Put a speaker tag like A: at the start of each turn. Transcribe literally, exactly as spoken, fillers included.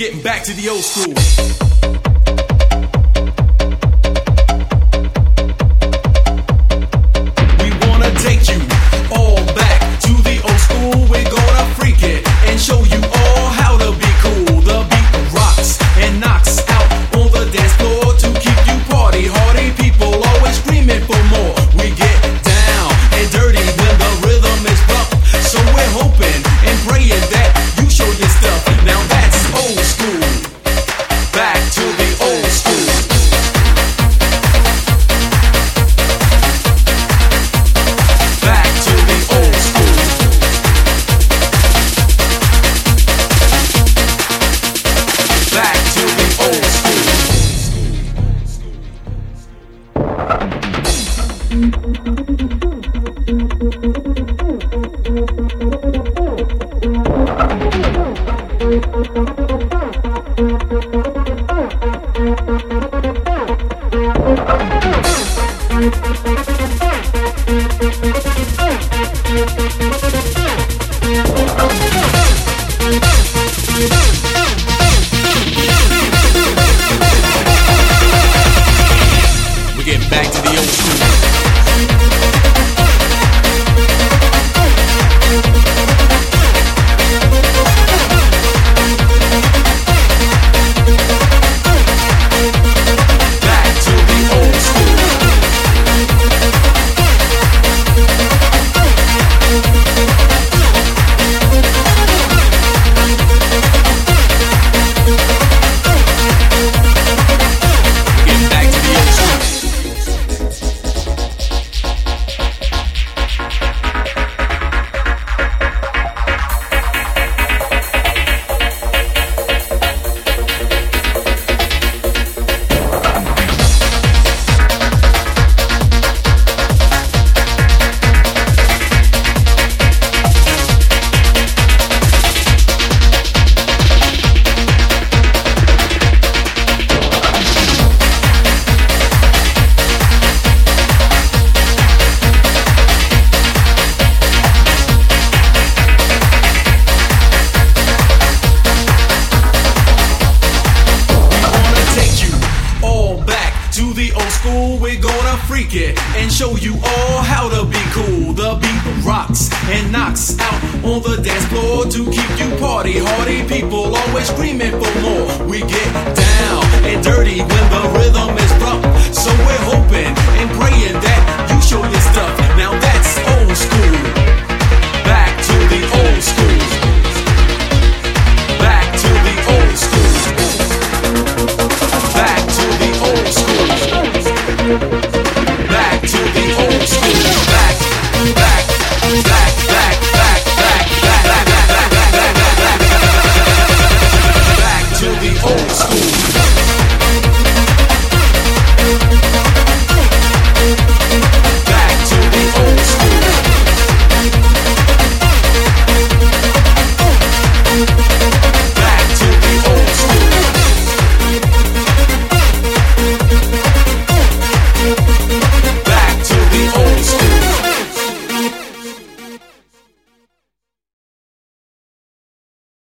A: getting back to the old school. We wanna take you all back to the old school. We're gonna freak it and show you all how to be cool. The beat rocks and knocks out on the dance floor to keep you party hardy. People always screaming for more. We get down and dirty when the rhythm is rough. So we're hoping and praying that you show your stuff. Now that's old school. Back to the old school. Back to the old school. Back to the old school. We're getting back to the old school. We're gonna freak it and show you all how to be cool. The beat rocks and knocks out on the dance floor to keep you party hardy. People always screaming for more. We get down and dirty when the